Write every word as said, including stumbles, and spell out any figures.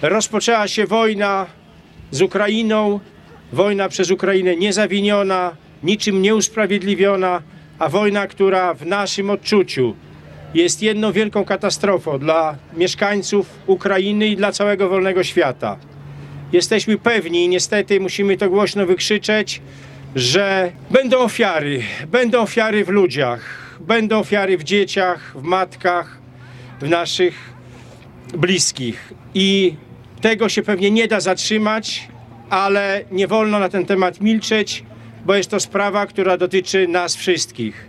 Rozpoczęła się wojna z Ukrainą, wojna przez Ukrainę niezawiniona, niczym nieusprawiedliwiona, a wojna, która w naszym odczuciu jest jedną wielką katastrofą dla mieszkańców Ukrainy i dla całego wolnego świata. Jesteśmy pewni, niestety musimy to głośno wykrzyczeć, że będą ofiary, będą ofiary w ludziach, będą ofiary w dzieciach, w matkach, w naszych bliskich. I tego się pewnie nie da zatrzymać, ale nie wolno na ten temat milczeć, bo jest to sprawa, która dotyczy nas wszystkich.